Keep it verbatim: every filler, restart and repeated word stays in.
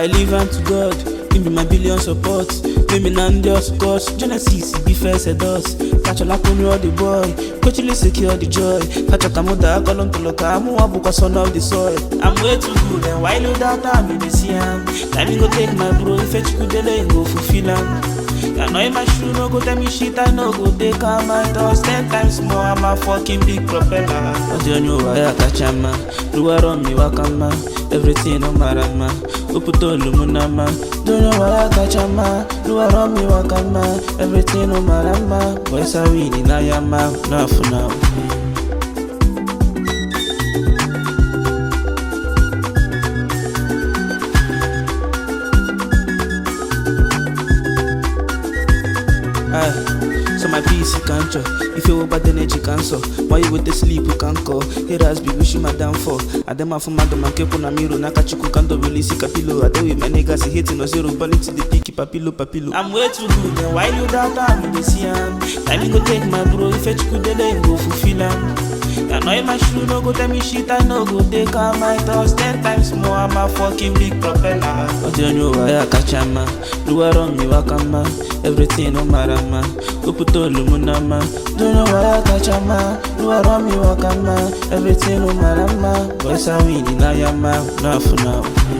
I leave am to God. Give me my billion support. Maybe Nandios cause Genesis be first at us. Catch a lap on you all the boy. Coachily secure the joy. Catch a kamuda, column to look. I'm a book son of the soil. I'm way too good and while you doubt I'm in the sea. Time you go take my bro. If you could delay, go fulfill him. I know in my shoe, no go tell me shit, I no go take out my toss ten times more, I'm a fucking big propeller. I don't know why I catch a man, do I run me wakama, everything on my rama, Uputo Lumunama, don't know why I catch a man, do I run me wakama, everything on my rama, boys are winning, I am out, now for now. Aye. So my P C can't chop. If you over the energy cancel, why you with the sleep you can't call. Here has be wishing my downfall. I dem for my dom and keep on a mirror. Nakachuku can't release a capillo. I deal with my niggas hitting no zero, balling to the picky papillo papillo. I'm way too good, and why you doubt I'm in the sea? Time you go take my bro, if you could delay, go fulfill him. I know in my shoe, no go tell me shit, I no go take out my toss ten times more, I'm a fucking big propeller. I don't know why I catch a man, do I run me wakama, everything on my rama, Uputo Lumunama, don't know why I catch a man, do I run me wakama, everything on my rama, boys are winning, I am out, now for now.